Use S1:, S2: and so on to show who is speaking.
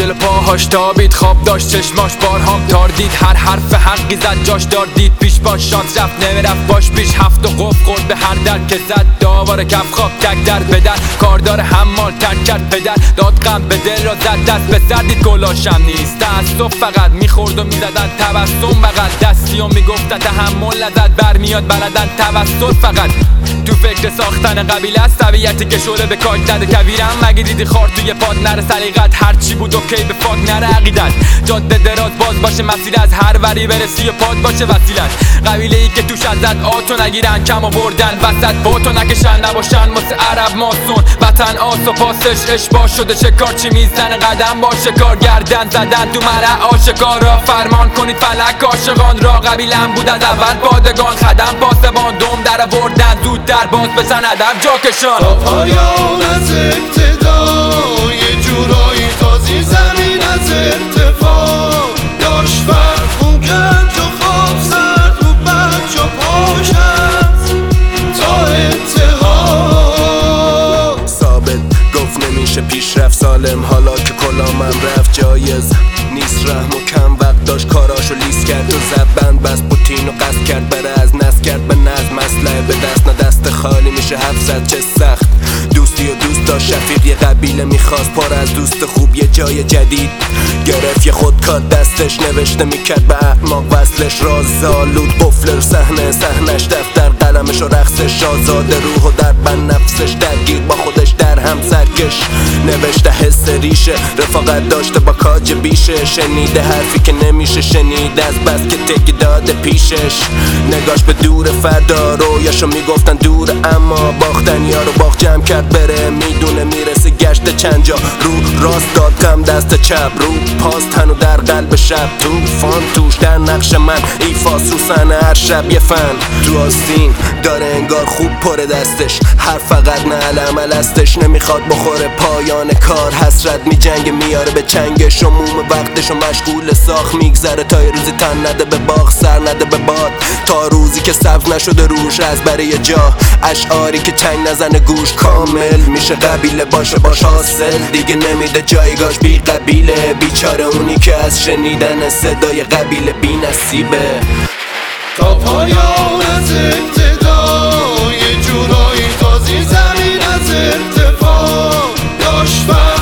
S1: جلو پاهاش تابید، خواب داشت چشماش بارهام تاردید، هر حرف حقی زد جاش داردید، پیش باش شانس رفت نمیرفت باش پیش، هفت و قف خورد به هر در که زد، داوار کف خواب تک در به در، کاردار حمال ترک کرد پدر، داد غم به دل را زد دست به سر، دید گلاشم نیست تأسف فقط میخورد و میزدن تبسم بغل دستی و میگفت تحمل نزد، برمیاد بلدن توسط فقط تو فکر ساختن قبیله است، طبیعتی که شعله به کاج زده کویرم، مگه دیدی خار توی پاد نره سلیقت، هرچی بود اوکی به فاک نره عقیدت، جاده دراز باز باشه مسیر از هر وری برسی و پاد باشه وسیلت، قبیله ای که توش ازت آتو نگیرن کم آوردن وسط باتو نکشن، نباشن مثل عرب ماسون وطن آس و پاسش اشباه شده، شکار چی میزنه قدم با شکار، گردن زدن تو مرع آشکارا، فرمان کنید فلک عاشقان را، قبیلم بود از اول پادگان، خدم پاسبان دوم در آوردن زود در باز بزن ادب جاکشان،
S2: تا پایان از ابتدا یه جورایی تازی زمین از ارتفاع داشت فرخون کرد جا خواب زد رو بچه پاش هست تا انتها.
S3: ثابت گفت نمیشه پیشرفت سالم، حالا که کلامم رفت جایز نیست رحم و کم وقت داشت کاراشو لیست کرد و زبند بس پوتین و قصد کرد بره از نست کرد به نظم اسلحه به دست نه دست خالی میشه 700 چه سخت، دوستی و دوست داشت شفیق یه قبیله میخواست پر از دوست خوب یه جای جدید گرفت، یه خودکار دستش نوشته میکرد به اعماق وصلش راز زالود قفل رو صحنش دفتر قلمش و رقصش آزاده روح و در بند نفسش درگیر با خودش در هم سرکش نوشته حس ریشه رفاقت داشته با کاج بیشه، شنیده حرفی که نمیشه شنید از بس که تکی داده پیشش، نگاش به دور فردا رویاشو میگفتن دور اما باختن یارو باخت جمع کرد بره میدونه میرسه گشت چند جا رو راست داد غم دست چپ رو پاس تنو در قلب شب توفان توش در نقش من ایفاس رو سنه هر شب یه فن تو آستین داره انگار خوب پره دستش هر فقط نه علم الستش نمیخواد بخوره پایان کار حسرت میجنگه میاره به چنگش و موم وقتش و مشغول ساخت میگذره تا یه روزی تن نده به باغ سر نده به باد تا روزی که سبز نشده روش از برای جا اشعاری که چنگ نزنه گوش کامل میشه قبیله باشه باش حاصل دیگه نمیده جایگاش بی قبیله بیچاره اونی که از شنیدن صدای قبیله بی نصیبه.
S2: تا پایان از ابتدا یه جورایی تازی زمین از ارتفاع داشت